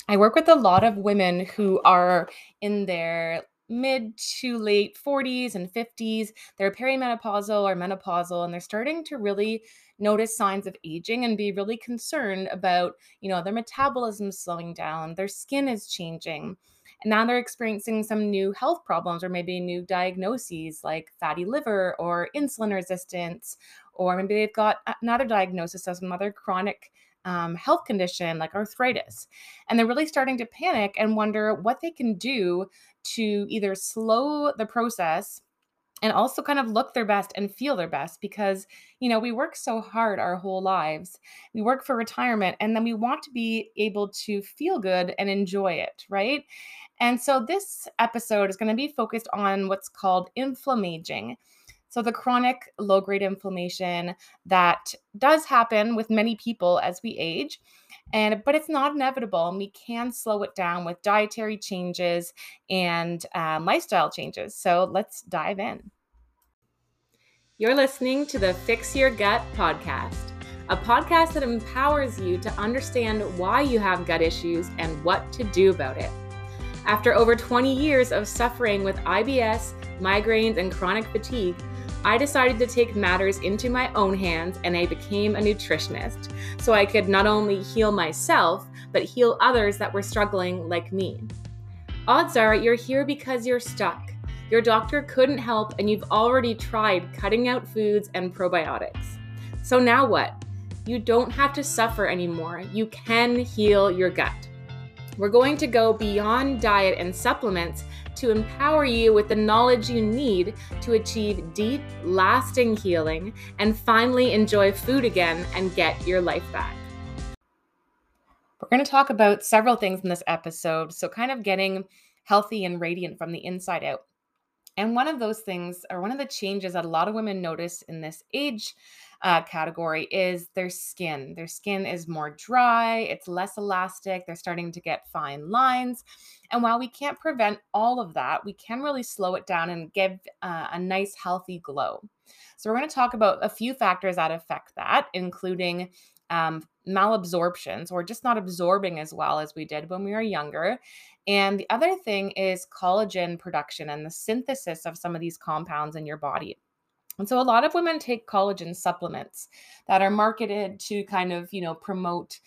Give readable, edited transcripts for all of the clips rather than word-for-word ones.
I work with a lot of women who are in their mid to late 40s and 50s. They're perimenopausal or menopausal, and they're starting to really notice signs of aging and be really concerned about, their metabolism slowing down, their skin is changing. And now they're experiencing some new health problems or maybe new diagnoses like fatty liver or insulin resistance, or maybe they've got another diagnosis of some other chronic health condition like arthritis. And they're really starting to panic and wonder what they can do to either slow the process and also kind of look their best and feel their best because, we work so hard our whole lives. We work for retirement and then we want to be able to feel good and enjoy it, right? And so this episode is going to be focused on what's called inflammaging. So the chronic low grade inflammation that does happen with many people as we age, but it's not inevitable, and we can slow it down with dietary changes and lifestyle changes. So let's dive in. You're listening to the Fix Your Gut podcast, a podcast that empowers you to understand why you have gut issues and what to do about it. After over 20 years of suffering with IBS, migraines, and chronic fatigue, I decided to take matters into my own hands and I became a nutritionist so I could not only heal myself, but heal others that were struggling like me. Odds are you're here because you're stuck. Your doctor couldn't help and you've already tried cutting out foods and probiotics. So now what? You don't have to suffer anymore. You can heal your gut. We're going to go beyond diet and supplements to empower you with the knowledge you need to achieve deep, lasting healing and finally enjoy food again and get your life back. We're going to talk about several things in this episode, so kind of getting healthy and radiant from the inside out. And one of those things, or one of the changes that a lot of women notice in this age category is their skin. Their skin is more dry, it's less elastic, they're starting to get fine lines. And while we can't prevent all of that, we can really slow it down and give a nice, healthy glow. So we're going to talk about a few factors that affect that, including malabsorptions, or just not absorbing as well as we did when we were younger. And the other thing is collagen production and the synthesis of some of these compounds in your body. And so a lot of women take collagen supplements that are marketed to kind of, promote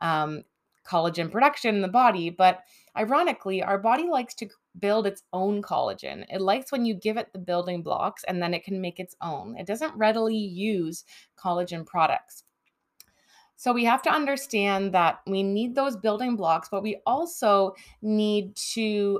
collagen production in the body. But ironically, our body likes to build its own collagen. It likes when you give it the building blocks and then it can make its own. It doesn't readily use collagen products. So we have to understand that we need those building blocks, but we also need to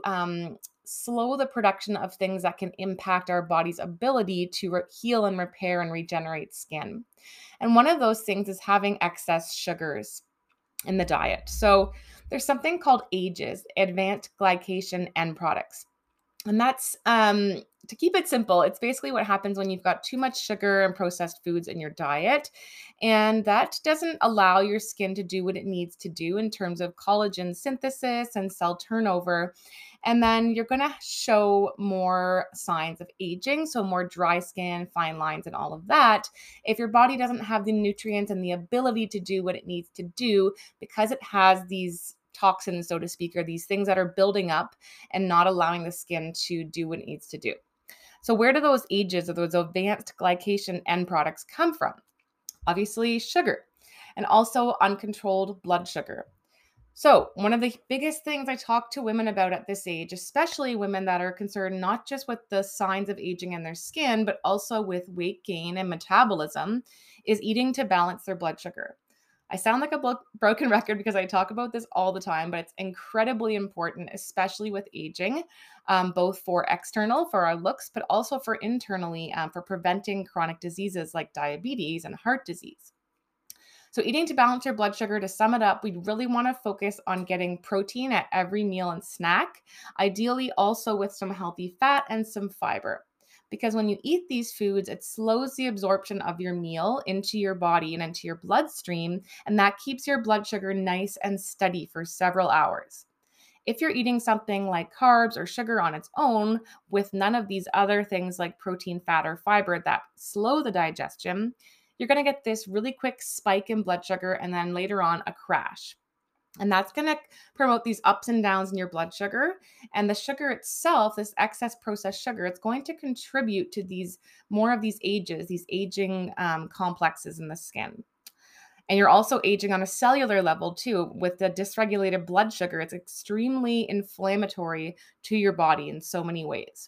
slow the production of things that can impact our body's ability to heal and repair and regenerate skin. And one of those things is having excess sugars in the diet. So there's something called AGEs, advanced glycation end products. And that's to keep it simple, it's basically what happens when you've got too much sugar and processed foods in your diet. And that doesn't allow your skin to do what it needs to do in terms of collagen synthesis and cell turnover. And then you're going to show more signs of aging, so more dry skin, fine lines, and all of that, if your body doesn't have the nutrients and the ability to do what it needs to do because it has these toxins, so to speak, or these things that are building up and not allowing the skin to do what it needs to do. So where do those AGEs or those advanced glycation end products come from? Obviously, sugar, and also uncontrolled blood sugar. So one of the biggest things I talk to women about at this age, especially women that are concerned not just with the signs of aging in their skin, but also with weight gain and metabolism, is eating to balance their blood sugar. I sound like a broken record because I talk about this all the time, but it's incredibly important, especially with aging, both for external, for our looks, but also for internally, for preventing chronic diseases like diabetes and heart disease. So eating to balance your blood sugar, to sum it up, we really want to focus on getting protein at every meal and snack, ideally also with some healthy fat and some fiber. Because when you eat these foods, it slows the absorption of your meal into your body and into your bloodstream, and that keeps your blood sugar nice and steady for several hours. If you're eating something like carbs or sugar on its own, with none of these other things like protein, fat, or fiber that slow the digestion, you're going to get this really quick spike in blood sugar and then later on a crash. And that's going to promote these ups and downs in your blood sugar. And the sugar itself, this excess processed sugar, it's going to contribute to these more of these ages, these aging complexes in the skin. And you're also aging on a cellular level too. With the dysregulated blood sugar, it's extremely inflammatory to your body in so many ways.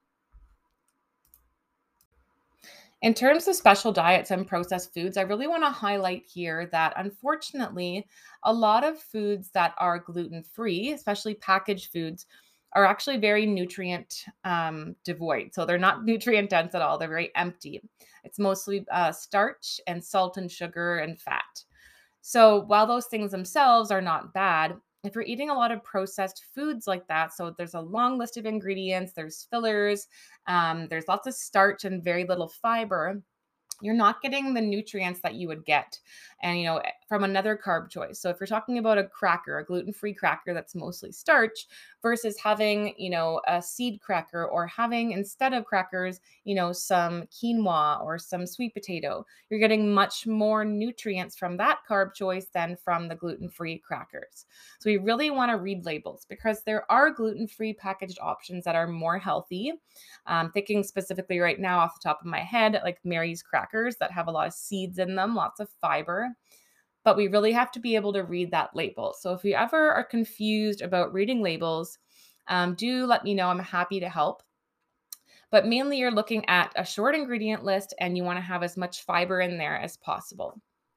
In terms of special diets and processed foods, I really want to highlight here that unfortunately, a lot of foods that are gluten free, especially packaged foods, are actually very nutrient devoid. So they're not nutrient dense at all, they're very empty. It's mostly starch and salt and sugar and fat. So while those things themselves are not bad, if you're eating a lot of processed foods like that, so there's a long list of ingredients, there's fillers, there's lots of starch and very little fiber, you're not getting the nutrients that you would get and from another carb choice. So if you're talking about a cracker, a gluten-free cracker that's mostly starch versus having a seed cracker, or having instead of crackers some quinoa or some sweet potato, you're getting much more nutrients from that carb choice than from the gluten-free crackers. So we really want to read labels, because there are gluten-free packaged options that are more healthy. Thinking specifically right now off the top of my head, like Mary's crackers that have a lot of seeds in them, lots of fiber. But we really have to be able to read that label. So if you ever are confused about reading labels, do let me know. I'm happy to help. But mainly you're looking at a short ingredient list, and you want to have as much fiber in there as possible.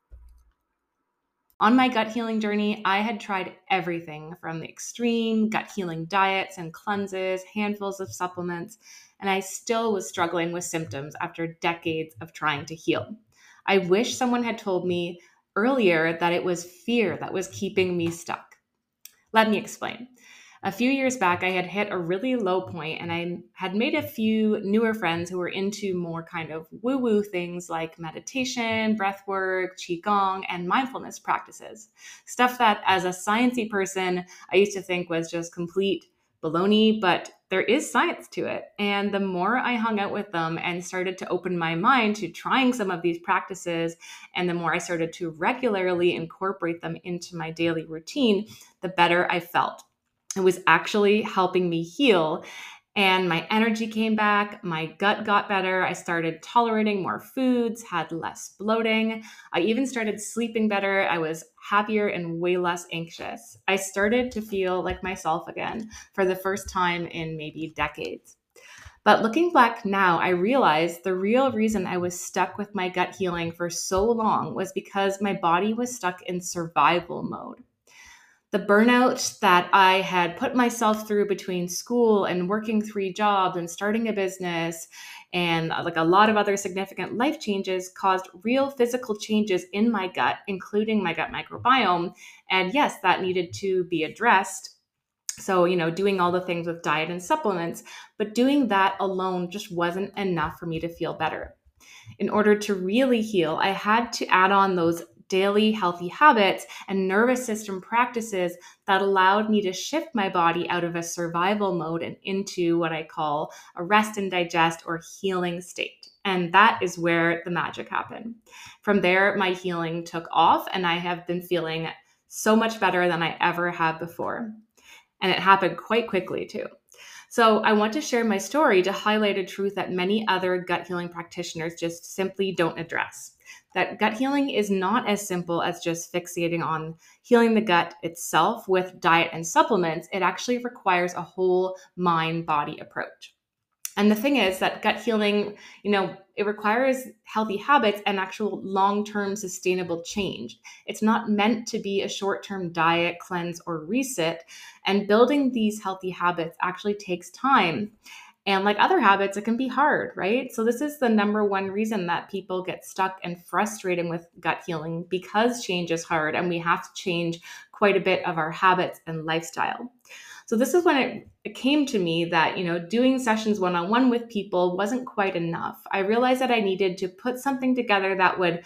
On my gut healing journey, I had tried everything from the extreme gut healing diets and cleanses, handfuls of supplements, and I still was struggling with symptoms after decades of trying to heal. I wish someone had told me earlier that it was fear that was keeping me stuck. Let me explain. A few years back, I had hit a really low point, and I had made a few newer friends who were into more kind of woo woo things like meditation, breath work, Qigong, and mindfulness practices. Stuff that, as a sciencey person, I used to think was just complete baloney, but there is science to it. And the more I hung out with them and started to open my mind to trying some of these practices, and the more I started to regularly incorporate them into my daily routine, the better I felt. It was actually helping me heal. And my energy came back, my gut got better. I started tolerating more foods, had less bloating. I even started sleeping better. I was happier and way less anxious. I started to feel like myself again for the first time in maybe decades. But looking back now, I realized the real reason I was stuck with my gut healing for so long was because my body was stuck in survival mode. The burnout that I had put myself through between school and working three jobs and starting a business, and like a lot of other significant life changes, caused real physical changes in my gut, including my gut microbiome. And yes, that needed to be addressed. So, doing all the things with diet and supplements, but doing that alone just wasn't enough for me to feel better. In order to really heal, I had to add on those daily healthy habits and nervous system practices that allowed me to shift my body out of a survival mode and into what I call a rest and digest or healing state. And that is where the magic happened. From there, my healing took off, and I have been feeling so much better than I ever have before. And it happened quite quickly, too. So, I want to share my story to highlight a truth that many other gut healing practitioners just simply don't address. That gut healing is not as simple as just fixating on healing the gut itself with diet and supplements. It actually requires a whole mind body approach. And the thing is that gut healing, it requires healthy habits and actual long-term sustainable change. It's not meant to be a short-term diet, cleanse, or reset. And building these healthy habits actually takes time. And like other habits, it can be hard, right? So this is the number one reason that people get stuck and frustrated with gut healing, because change is hard and we have to change quite a bit of our habits and lifestyle. So this is when it came to me that, doing sessions one-on-one with people wasn't quite enough. I realized that I needed to put something together that would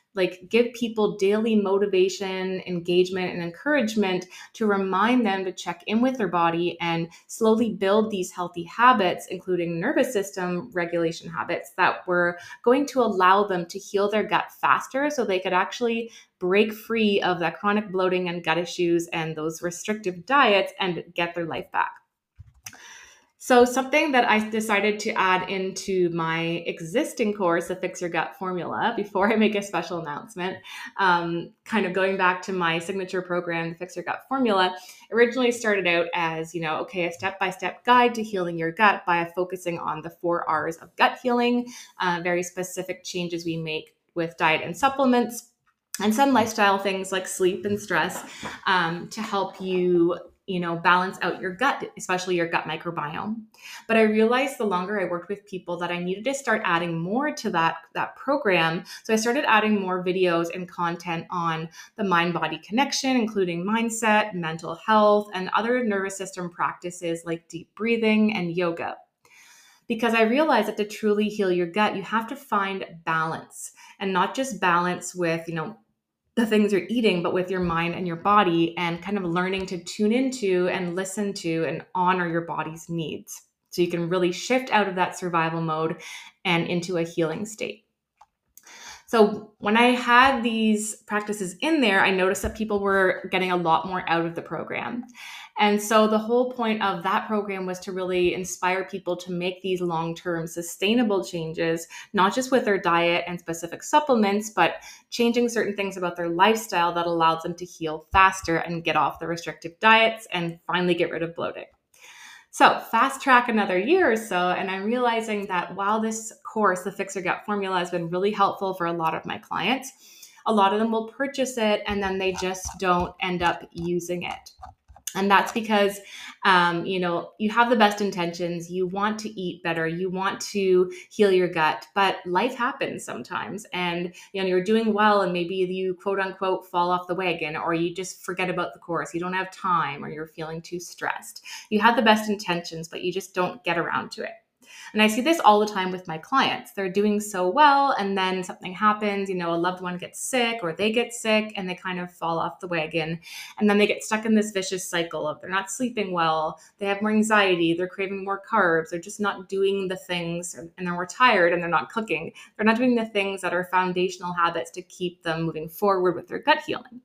like give people daily motivation, engagement, and encouragement to remind them to check in with their body and slowly build these healthy habits, including nervous system regulation habits that were going to allow them to heal their gut faster so they could actually break free of that chronic bloating and gut issues and those restrictive diets and get their life back. So, something that I decided to add into my existing course, the Fix Your Gut Formula, before I make a special announcement, kind of going back to my signature program, the Fix Your Gut Formula, originally started out as, okay, a step-by-step guide to healing your gut by focusing on the 4 R's of gut healing, very specific changes we make with diet and supplements, and some lifestyle things like sleep and stress, to help you balance out your gut, especially your gut microbiome. But I realized the longer I worked with people that I needed to start adding more to that program. So I started adding more videos and content on the mind-body connection, including mindset, mental health, and other nervous system practices like deep breathing and yoga. Because I realized that to truly heal your gut, you have to find balance, and not just balance with, the things you're eating, but with your mind and your body, and kind of learning to tune into and listen to and honor your body's needs. So you can really shift out of that survival mode and into a healing state. So when I had these practices in there, I noticed that people were getting a lot more out of the program. And so the whole point of that program was to really inspire people to make these long-term sustainable changes, not just with their diet and specific supplements, but changing certain things about their lifestyle that allows them to heal faster and get off the restrictive diets and finally get rid of bloating. So fast track another year or so, and I'm realizing that while this course, the Fix Your Gut Formula, has been really helpful for a lot of my clients, a lot of them will purchase it and then they just don't end up using it. And that's because, you have the best intentions. You want to eat better. You want to heal your gut, but life happens sometimes. And, you're doing well and maybe you quote unquote fall off the wagon, or you just forget about the course. You don't have time, or you're feeling too stressed. You have the best intentions, but you just don't get around to it. And I see this all the time with my clients. They're doing so well, and then something happens, a loved one gets sick or they get sick and they kind of fall off the wagon. And then they get stuck in this vicious cycle of they're not sleeping well, they have more anxiety, they're craving more carbs, they're just not doing the things, and then we're tired and they're not cooking. They're not doing the things that are foundational habits to keep them moving forward with their gut healing.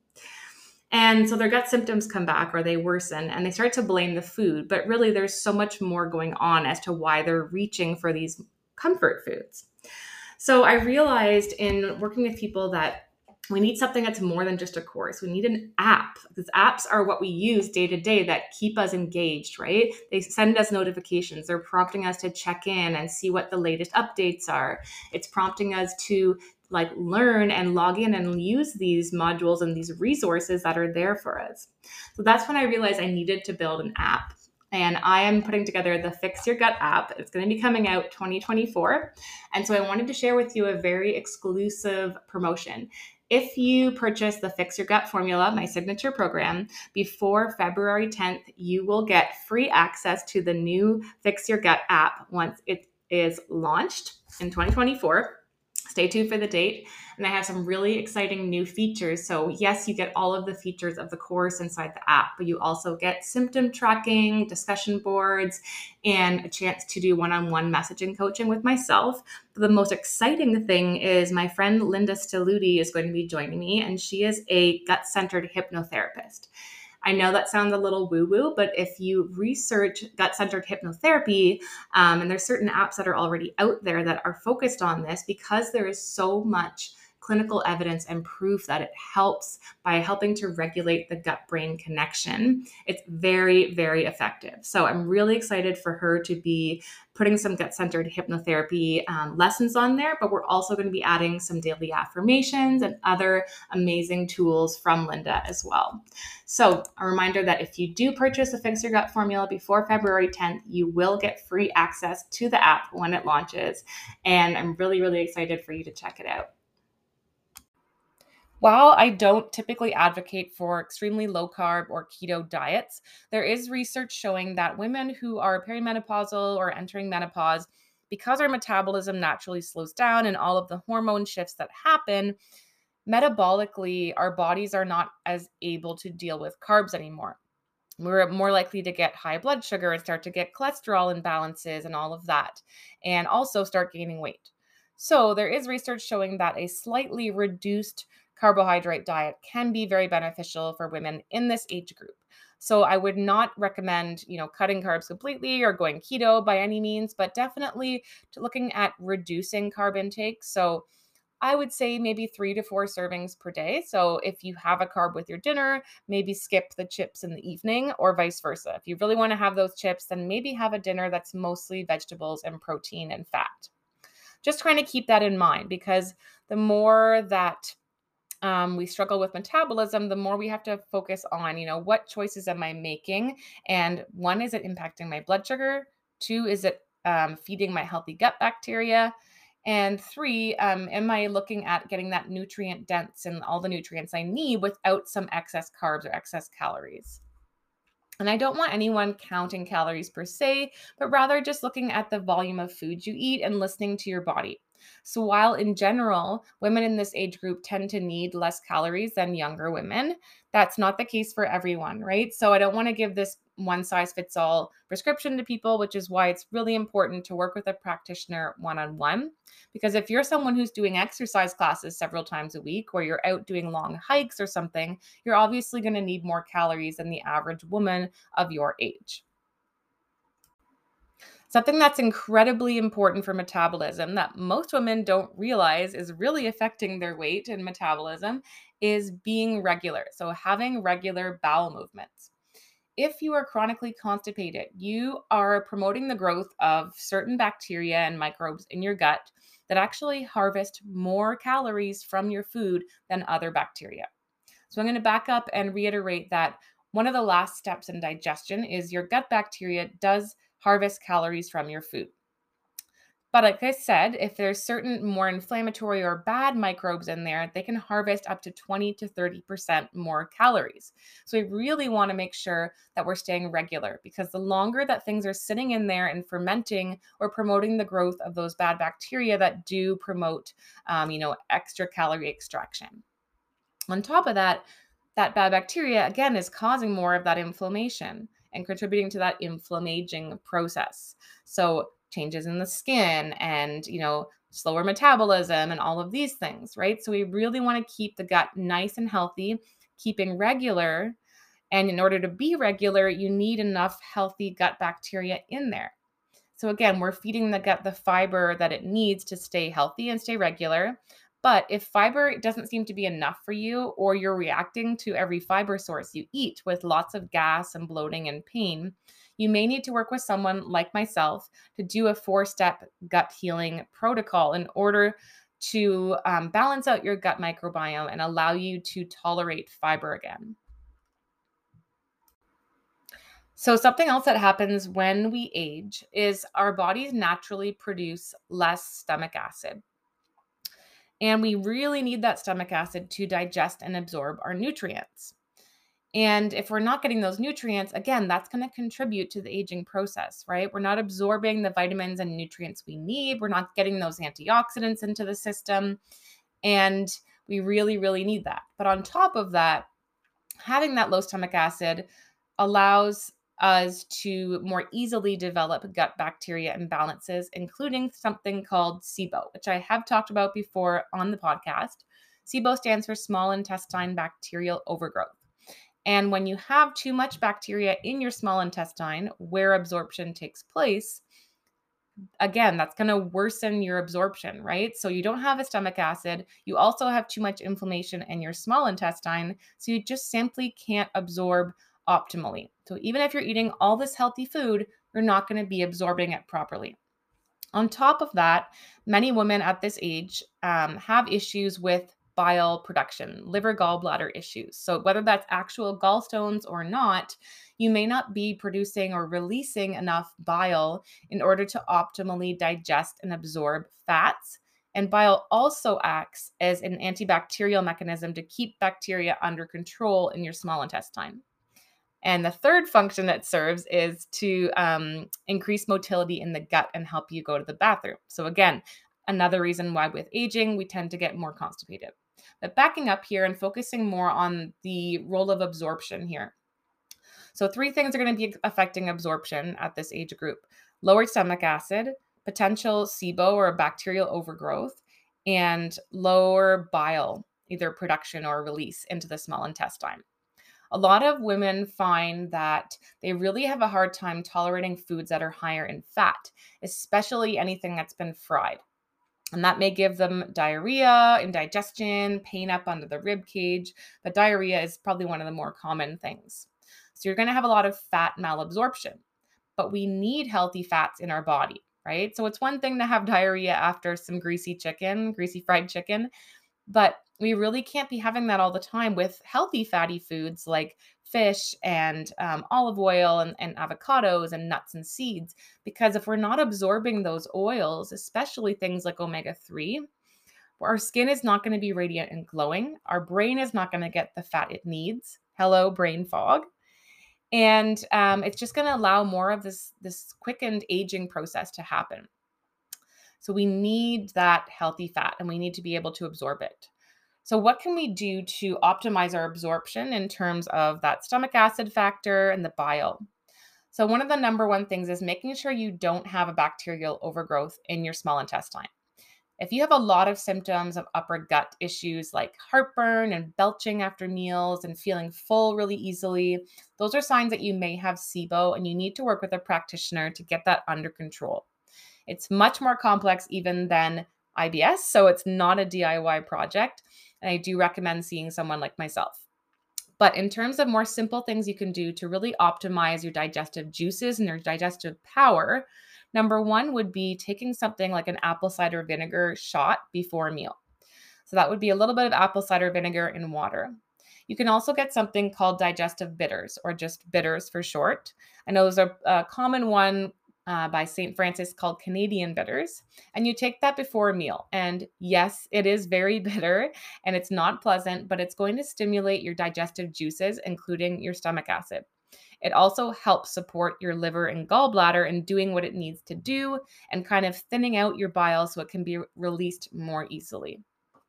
And so their gut symptoms come back or they worsen and they start to blame the food. But really, there's so much more going on as to why they're reaching for these comfort foods. So I realized in working with people that we need something that's more than just a course. We need an app, because apps are what we use day to day that keep us engaged, right? They send us notifications. They're prompting us to check in and see what the latest updates are. It's prompting us to learn and log in and use these modules and these resources that are there for us. So that's when I realized I needed to build an app. And I am putting together the Fix Your Gut app. It's going to be coming out 2024. And so I wanted to share with you a very exclusive promotion. If you purchase the Fix Your Gut Formula, my signature program, before February 10th, you will get free access to the new Fix Your Gut app once it is launched in 2024. Stay tuned for the date. And I have some really exciting new features. So yes, you get all of the features of the course inside the app, but you also get symptom tracking, discussion boards, and a chance to do one-on-one messaging coaching with myself. But the most exciting thing is my friend Linda Stelluti is going to be joining me, and she is a gut-centered hypnotherapist. I know that sounds a little woo-woo, but if you research gut-centered hypnotherapy, and there's certain apps that are already out there that are focused on this, because there is so much clinical evidence and proof that it helps by helping to regulate the gut-brain connection. It's very, very effective. So I'm really excited for her to be putting some gut-centered hypnotherapy lessons on there, but we're also going to be adding some daily affirmations and other amazing tools from Linda as well. So a reminder that if you do purchase a Fix Your Gut Formula before February 10th, you will get free access to the app when it launches. And I'm really, really excited for you to check it out. While I don't typically advocate for extremely low carb or keto diets, there is research showing that women who are perimenopausal or entering menopause, because our metabolism naturally slows down and all of the hormone shifts that happen, Metabolically, our bodies are not as able to deal with carbs anymore. We're more likely to get high blood sugar and start to get cholesterol imbalances and all of that, and also start gaining weight. So, there is research showing that a slightly reduced carbohydrate diet can be very beneficial for women in this age group. So, I would not recommend, cutting carbs completely or going keto by any means, but definitely to looking at reducing carb intake. So, I would say maybe 3 to 4 servings per day. So if you have a carb with your dinner, maybe skip the chips in the evening or vice versa. If you really want to have those chips, then maybe have a dinner that's mostly vegetables and protein and fat. Just trying to keep that in mind because the more that we struggle with metabolism, the more we have to focus on, what choices am I making? And one, is it impacting my blood sugar? Two, is it feeding my healthy gut bacteria? And three, am I looking at getting that nutrient dense and all the nutrients I need without some excess carbs or excess calories? And I don't want anyone counting calories per se, but rather just looking at the volume of food you eat and listening to your body. So, while in general, women in this age group tend to need less calories than younger women, that's not the case for everyone, right? So, I don't want to give this one size fits all prescription to people, which is why it's really important to work with a practitioner one on one. Because if you're someone who's doing exercise classes several times a week, or you're out doing long hikes or something, you're obviously going to need more calories than the average woman of your age. Something that's incredibly important for metabolism that most women don't realize is really affecting their weight and metabolism is being regular. So, having regular bowel movements. If you are chronically constipated, you are promoting the growth of certain bacteria and microbes in your gut that actually harvest more calories from your food than other bacteria. So I'm going to back up and reiterate that one of the last steps in digestion is your gut bacteria does harvest calories from your food. But like I said, if there's certain more inflammatory or bad microbes in there, they can harvest up to 20 to 30% more calories. So we really want to make sure that we're staying regular because the longer that things are sitting in there and fermenting or promoting the growth of those bad bacteria that do promote, extra calorie extraction. On top of that, that bad bacteria again is causing more of that inflammation and contributing to that inflammaging process. So changes in the skin and, slower metabolism and all of these things, right? So we really want to keep the gut nice and healthy, keeping regular. And in order to be regular, you need enough healthy gut bacteria in there. So again, we're feeding the gut the fiber that it needs to stay healthy and stay regular. But if fiber doesn't seem to be enough for you, or you're reacting to every fiber source you eat with lots of gas and bloating and pain, you may need to work with someone like myself to do a 4-step gut healing protocol in order to balance out your gut microbiome and allow you to tolerate fiber again. So, something else that happens when we age is our bodies naturally produce less stomach acid. And we really need that stomach acid to digest and absorb our nutrients. And if we're not getting those nutrients, again, that's going to contribute to the aging process, right? We're not absorbing the vitamins and nutrients we need. We're not getting those antioxidants into the system. And we really, really need that. But on top of that, having that low stomach acid allows us to more easily develop gut bacteria imbalances, including something called SIBO, which I have talked about before on the podcast. SIBO stands for small intestine bacterial overgrowth. And when you have too much bacteria in your small intestine where absorption takes place, again, that's going to worsen your absorption, right? So you don't have a stomach acid. You also have too much inflammation in your small intestine. So you just simply can't absorb optimally. So even if you're eating all this healthy food, you're not going to be absorbing it properly. On top of that, many women at this age have issues with bile production, liver gallbladder issues. So, whether that's actual gallstones or not, you may not be producing or releasing enough bile in order to optimally digest and absorb fats. And bile also acts as an antibacterial mechanism to keep bacteria under control in your small intestine. And the third function it serves is to increase motility in the gut and help you go to the bathroom. So, again, another reason why with aging, we tend to get more constipated. But backing up here and focusing more on the role of absorption here. So, three things are going to be affecting absorption at this age group: lowered stomach acid, potential SIBO or bacterial overgrowth, and lower bile, either production or release into the small intestine. A lot of women find that they really have a hard time tolerating foods that are higher in fat, especially anything that's been fried. And that may give them diarrhea, indigestion, pain up under the rib cage, but diarrhea is probably one of the more common things. So you're going to have a lot of fat malabsorption, but we need healthy fats in our body, right? So it's one thing to have diarrhea after some greasy fried chicken, but we really can't be having that all the time with healthy fatty foods like fish and olive oil and avocados and nuts and seeds. Because if we're not absorbing those oils, especially things like omega 3, our skin is not going to be radiant and glowing. Our brain is not going to get the fat it needs. Hello, brain fog. And it's just going to allow more of this quickened aging process to happen. So we need that healthy fat and we need to be able to absorb it. So, what can we do to optimize our absorption in terms of that stomach acid factor and the bile? So, one of the number one things is making sure you don't have a bacterial overgrowth in your small intestine. If you have a lot of symptoms of upper gut issues like heartburn and belching after meals and feeling full really easily, those are signs that you may have SIBO and you need to work with a practitioner to get that under control. It's much more complex even than IBS, so it's not a DIY project. And I do recommend seeing someone like myself. But in terms of more simple things you can do to really optimize your digestive juices and your digestive power, number one would be taking something like an apple cider vinegar shot before a meal. So that would be a little bit of apple cider vinegar in water. You can also get something called digestive bitters, or just bitters for short. I know there's a common one by St. Francis called Canadian bitters. And you take that before a meal. And yes, it is very bitter and it's not pleasant, but it's going to stimulate your digestive juices, including your stomach acid. It also helps support your liver and gallbladder in doing what it needs to do and kind of thinning out your bile so it can be released more easily.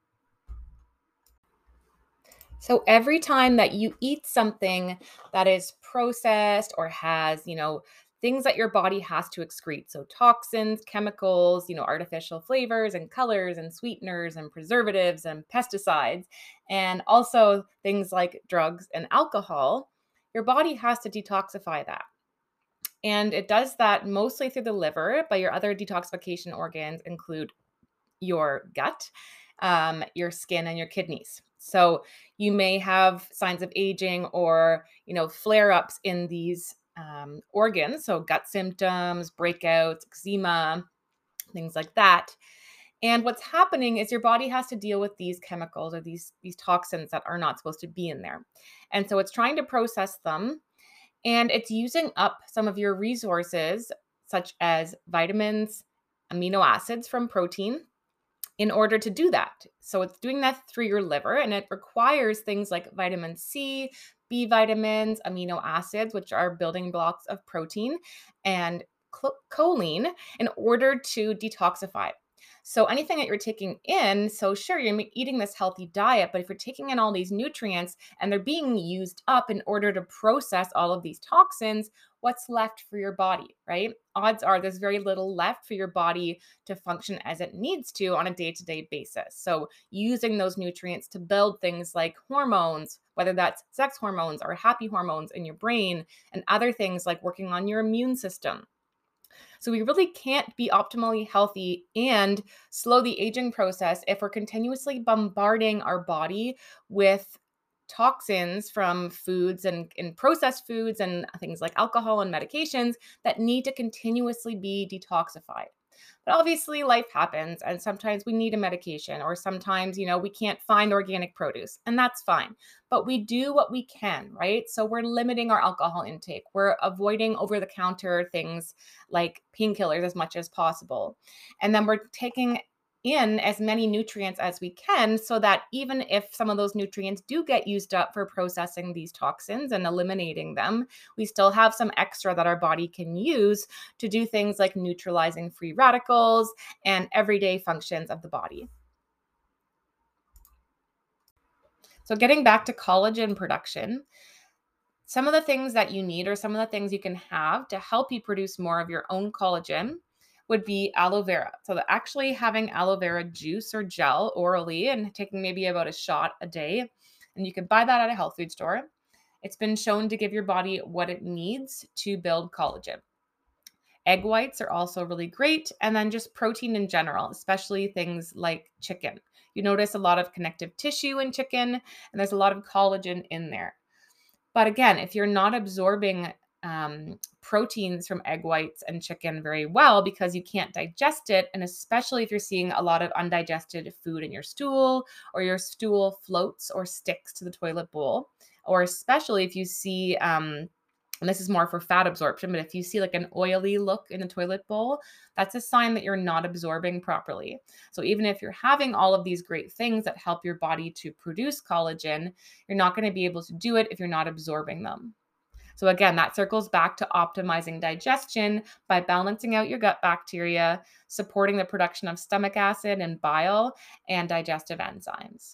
So every time that you eat something that is processed or has, things that your body has to excrete, so toxins, chemicals, artificial flavors and colors and sweeteners and preservatives and pesticides, and also things like drugs and alcohol, your body has to detoxify that. And it does that mostly through the liver, but your other detoxification organs include your gut, your skin, and your kidneys. So you may have signs of aging or, flare ups in these organs. So gut symptoms, breakouts, eczema, things like that. And what's happening is your body has to deal with these chemicals or these toxins that are not supposed to be in there. And so it's trying to process them and it's using up some of your resources, such as vitamins, amino acids from protein, in order to do that. So it's doing that through your liver and it requires things like vitamin C, B vitamins, amino acids, which are building blocks of protein, and choline in order to detoxify. So anything that you're taking in, so sure, you're eating this healthy diet, but if you're taking in all these nutrients and they're being used up in order to process all of these toxins, what's left for your body, right? Odds are there's very little left for your body to function as it needs to on a day-to-day basis. So using those nutrients to build things like hormones, whether that's sex hormones or happy hormones in your brain, and other things like working on your immune system. So we really can't be optimally healthy and slow the aging process if we're continuously bombarding our body with toxins from foods and processed foods and things like alcohol and medications that need to continuously be detoxified. But obviously, life happens, and sometimes we need a medication, or sometimes, we can't find organic produce, and that's fine. But we do what we can, right? So we're limiting our alcohol intake. We're avoiding over the counter things like painkillers as much as possible. And then we're taking in as many nutrients as we can so that even if some of those nutrients do get used up for processing these toxins and eliminating them, we still have some extra that our body can use to do things like neutralizing free radicals and everyday functions of the body. So getting back to collagen production, some of the things that you need or some of the things you can have to help you produce more of your own collagen would be aloe vera. So actually having aloe vera juice or gel orally and taking maybe about a shot a day, and you can buy that at a health food store. It's been shown to give your body what it needs to build collagen. Egg whites are also really great. And then just protein in general, especially things like chicken. You notice a lot of connective tissue in chicken, and there's a lot of collagen in there. But again, if you're not absorbing proteins from egg whites and chicken very well because you can't digest it, and especially if you're seeing a lot of undigested food in your stool, or your stool floats or sticks to the toilet bowl, or especially if you see, and this is more for fat absorption, but if you see like an oily look in the toilet bowl, that's a sign that you're not absorbing properly. So even if you're having all of these great things that help your body to produce collagen, you're not going to be able to do it if you're not absorbing them. So again, that circles back to optimizing digestion by balancing out your gut bacteria, supporting the production of stomach acid and bile, and digestive enzymes.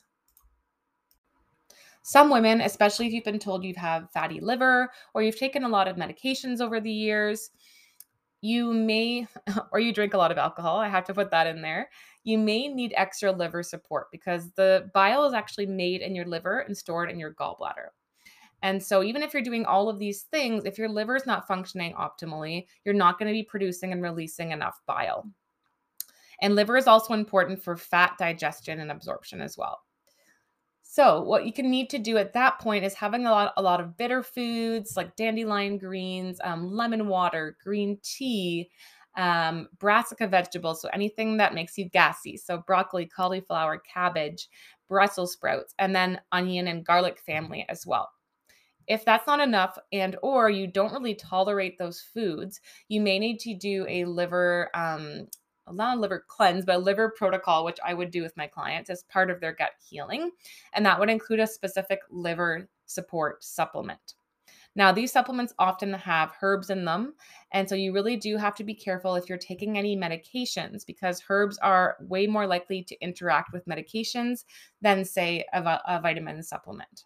Some women, especially if you've been told you have fatty liver or you've taken a lot of medications over the years, you may, or you drink a lot of alcohol, I have to put that in there. You may need extra liver support because the bile is actually made in your liver and stored in your gallbladder. And so, even if you're doing all of these things, if your liver is not functioning optimally, you're not going to be producing and releasing enough bile. And liver is also important for fat digestion and absorption as well. So, what you can need to do at that point is having a lot of bitter foods like dandelion greens, lemon water, green tea, brassica vegetables, so anything that makes you gassy. So, broccoli, cauliflower, cabbage, Brussels sprouts, and then onion and garlic family as well. If that's not enough and or you don't really tolerate those foods, you may need to do a liver not a liver cleanse, but a liver protocol, which I would do with my clients as part of their gut healing. And that would include a specific liver support supplement. Now, these supplements often have herbs in them. And so you really do have to be careful if you're taking any medications because herbs are way more likely to interact with medications than, say, a vitamin supplement.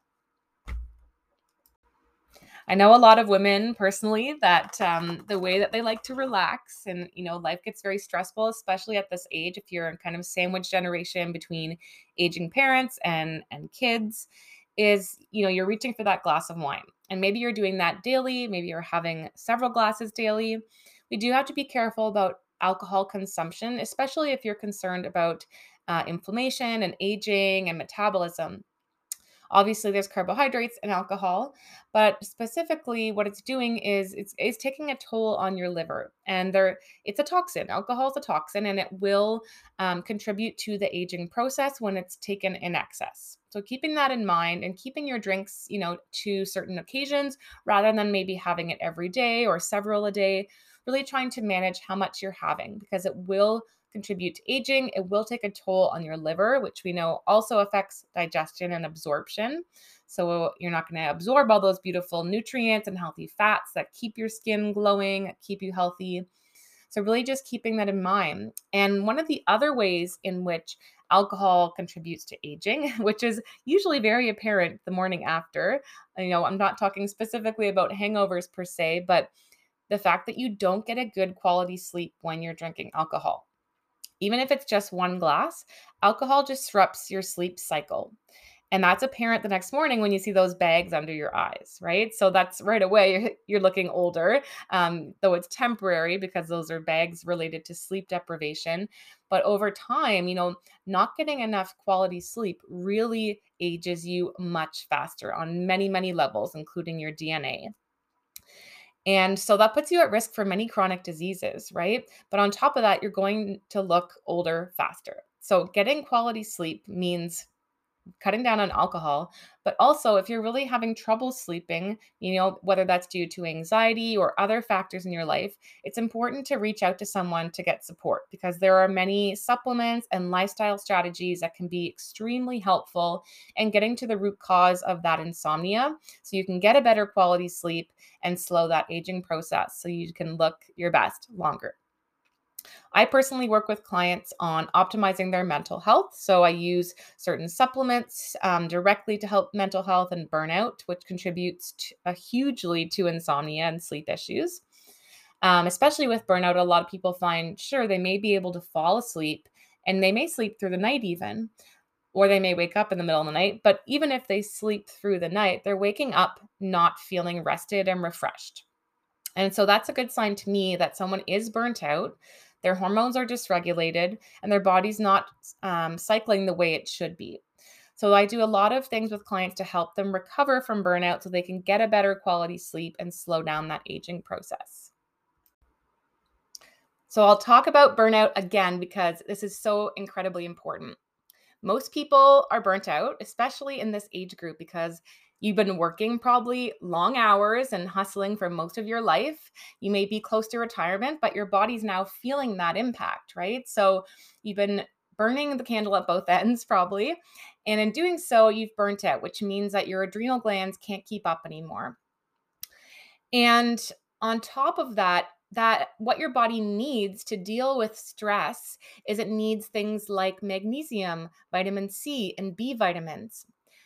I know a lot of women personally that the way that they like to relax and, life gets very stressful, especially at this age. If you're in kind of sandwich generation between aging parents and kids, is, you're reaching for that glass of wine. And maybe you're doing that daily. Maybe you're having several glasses daily. We do have to be careful about alcohol consumption, especially if you're concerned about inflammation and aging and metabolism. Obviously, there's carbohydrates and alcohol, but specifically, what it's doing is it's taking a toll on your liver, and it's a toxin. Alcohol is a toxin, and it will contribute to the aging process when it's taken in excess. So, keeping that in mind and keeping your drinks, to certain occasions rather than maybe having it every day or several a day, really trying to manage how much you're having because it will contribute to aging. It will take a toll on your liver, which we know also affects digestion and absorption. So you're not going to absorb all those beautiful nutrients and healthy fats that keep your skin glowing, keep you healthy. So really just keeping that in mind. And one of the other ways in which alcohol contributes to aging, which is usually very apparent the morning after, I'm not talking specifically about hangovers per se, but the fact that you don't get a good quality sleep when you're drinking alcohol. Even if it's just one glass, alcohol disrupts your sleep cycle. And that's apparent the next morning when you see those bags under your eyes, right? So that's right away, you're looking older, though it's temporary because those are bags related to sleep deprivation. But over time, not getting enough quality sleep really ages you much faster on many, many levels, including your DNA. And so that puts you at risk for many chronic diseases, right? But on top of that, you're going to look older faster. So getting quality sleep means cutting down on alcohol, but also if you're really having trouble sleeping, whether that's due to anxiety or other factors in your life, it's important to reach out to someone to get support because there are many supplements and lifestyle strategies that can be extremely helpful in getting to the root cause of that insomnia so you can get a better quality sleep and slow that aging process so you can look your best longer. I personally work with clients on optimizing their mental health. So I use certain supplements directly to help mental health and burnout, which contributes hugely to insomnia and sleep issues. Especially with burnout, a lot of people find, sure, they may be able to fall asleep and they may sleep through the night even, or they may wake up in the middle of the night. But even if they sleep through the night, they're waking up not feeling rested and refreshed. And so that's a good sign to me that someone is burnt out, their hormones are dysregulated, and their body's not cycling the way it should be. So I do a lot of things with clients to help them recover from burnout so they can get a better quality sleep and slow down that aging process. So I'll talk about burnout again because this is so incredibly important. Most people are burnt out, especially in this age group, because you've been working probably long hours and hustling for most of your life. You may be close to retirement, but your body's now feeling that impact, right? So you've been burning the candle at both ends, probably. And in doing so, you've burnt out, which means that your adrenal glands can't keep up anymore. And on top of that, what your body needs to deal with stress is it needs things like magnesium, vitamin C, and B vitamins.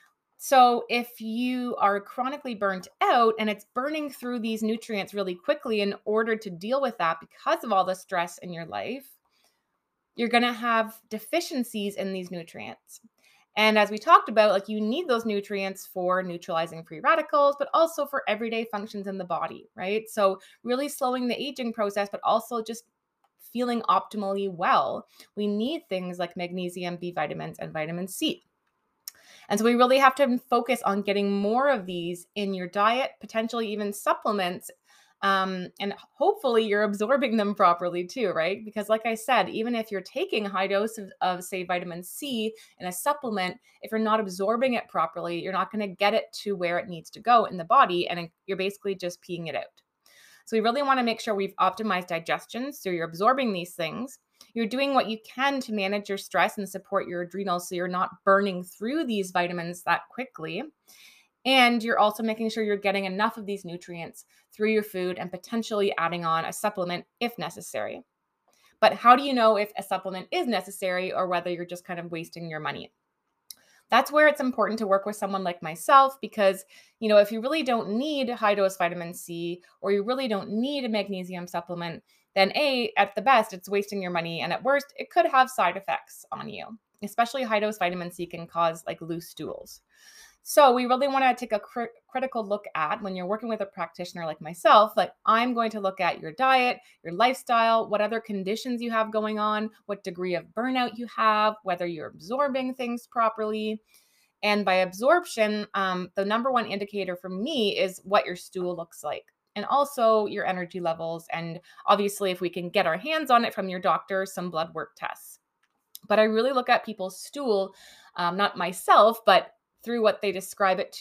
So if you are chronically burnt out and it's burning through these nutrients really quickly in order to deal with that because of all the stress in your life, you're going to have deficiencies in these nutrients. And as we talked about, like, you need those nutrients for neutralizing free radicals, but also for everyday functions in the body, right? So really slowing the aging process, but also just feeling optimally well. We need things like magnesium, B vitamins, and vitamin C. And so we really have to focus on getting more of these in your diet, potentially even supplements. And hopefully you're absorbing them properly too, right? Because like I said, even if you're taking a high dose of say, vitamin C in a supplement, if you're not absorbing it properly, you're not going to get it to where it needs to go in the body. And you're basically just peeing it out. So we really want to make sure we've optimized digestion. So you're absorbing these things. You're doing what you can to manage your stress and support your adrenals so you're not burning through these vitamins that quickly. And you're also making sure you're getting enough of these nutrients through your food and potentially adding on a supplement if necessary. But how do you know if a supplement is necessary or whether you're just kind of wasting your money? That's where it's important to work with someone like myself because, if you really don't need high dose vitamin C or you really don't need a magnesium supplement, then at the best, it's wasting your money. And at worst, it could have side effects on you, especially high dose vitamin C can cause like loose stools. So we really want to take a critical look at when you're working with a practitioner like myself, like I'm going to look at your diet, your lifestyle, what other conditions you have going on, what degree of burnout you have, whether you're absorbing things properly. And by absorption, the number one indicator for me is what your stool looks like. And also your energy levels. And obviously, if we can get our hands on it from your doctor, some blood work tests. But I really look at people's stool, not myself, but through what they describe it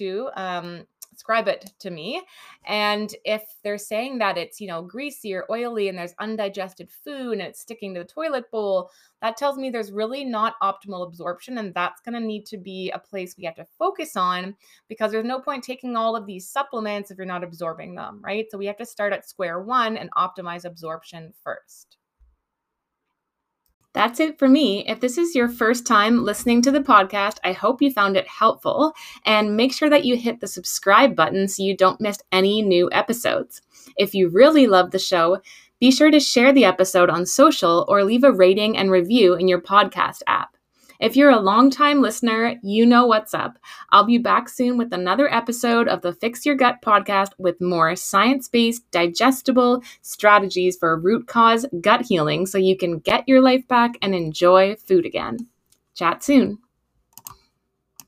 to me. And if they're saying that it's, greasy or oily and there's undigested food and it's sticking to the toilet bowl, that tells me there's really not optimal absorption. And that's going to need to be a place we have to focus on because there's no point taking all of these supplements if you're not absorbing them, right? So we have to start at square one and optimize absorption first. That's it for me. If this is your first time listening to the podcast, I hope you found it helpful. And make sure that you hit the subscribe button so you don't miss any new episodes. If you really love the show, be sure to share the episode on social or leave a rating and review in your podcast app. If you're a longtime listener, you know what's up. I'll be back soon with another episode of the Fix Your Gut podcast with more science-based, digestible strategies for root cause gut healing so you can get your life back and enjoy food again. Chat soon.